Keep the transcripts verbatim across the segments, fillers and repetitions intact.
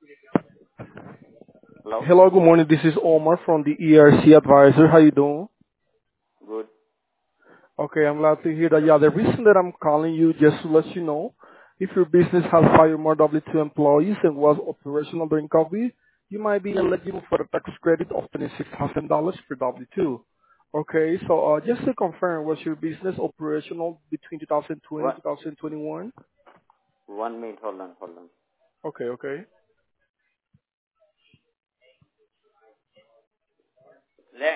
Hello? Hello, good morning. This is Omar from the E R C Advisor. How you doing? Good. Okay, I'm glad to hear that. Yeah, the reason that I'm calling you just to let you know, if your business has hired more W two employees and was operational during COVID, you might be eligible for a tax credit of twenty-six thousand dollars per W two. Okay, so uh, just to confirm, was your business operational between two thousand twenty One, to twenty twenty-one? one minute. Hold on, hold on. Okay, okay. Le,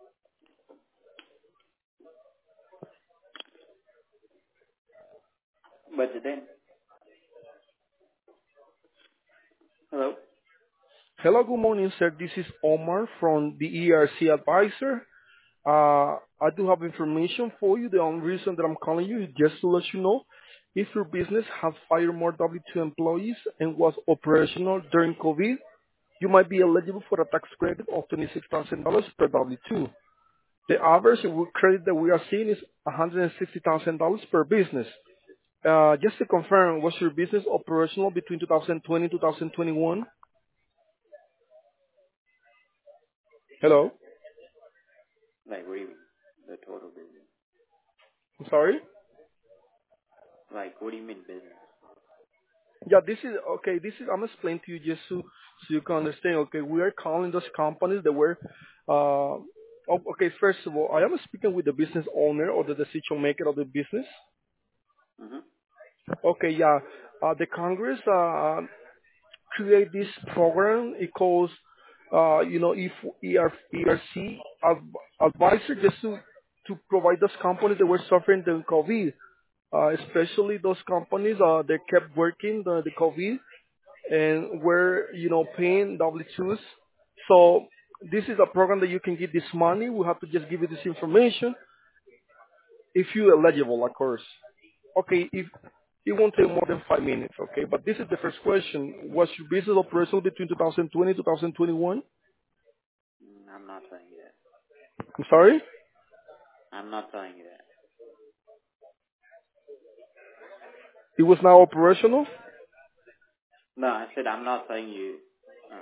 but then, hello? Hello, good morning, sir. This is Omar from the E R C Advisor. Uh, I do have information for you. The only reason that I'm calling you is just to let you know if your business has fired more W two employees and was operational during COVID, you might be eligible for a tax credit of twenty-six thousand dollars per W two. The average credit that we are seeing is one hundred sixty thousand dollars per business. Uh, just to confirm, was your business operational between two thousand twenty and two thousand twenty-one? Hello? Like, what do you mean? The total business. I'm sorry? Like, what do you mean business? Yeah, this is okay. This is I'm explaining to you just so so you can understand. Okay, we are calling those companies that were. Uh, oh, okay, first of all, I am speaking with the business owner or the decision maker of the business. Mm-hmm. Okay, yeah. Uh, the Congress uh, create this program. It calls, uh, you know, if E R, E R C adv- advisor just to to provide those companies that were suffering the COVID, uh, especially those companies uh, that kept working the, the COVID and we're, you know, paying W twos. So this is a program that you can get this money. We have to just give you this information if you're eligible, of course. Okay, if it won't take more than five minutes, okay? But this is the first question. Was your business operational between two thousand twenty and twenty twenty-one? Mm, I'm not telling you that. I'm sorry? I'm not telling you that. It was now operational? No, I said I'm not telling you. Uh,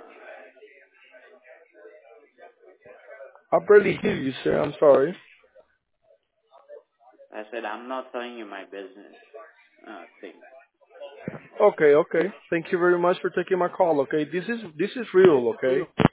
I barely hear you, sir. I'm sorry. I said I'm not telling you my business uh, thing. Okay, okay. Thank you very much for taking my call, okay? This is this is real, okay?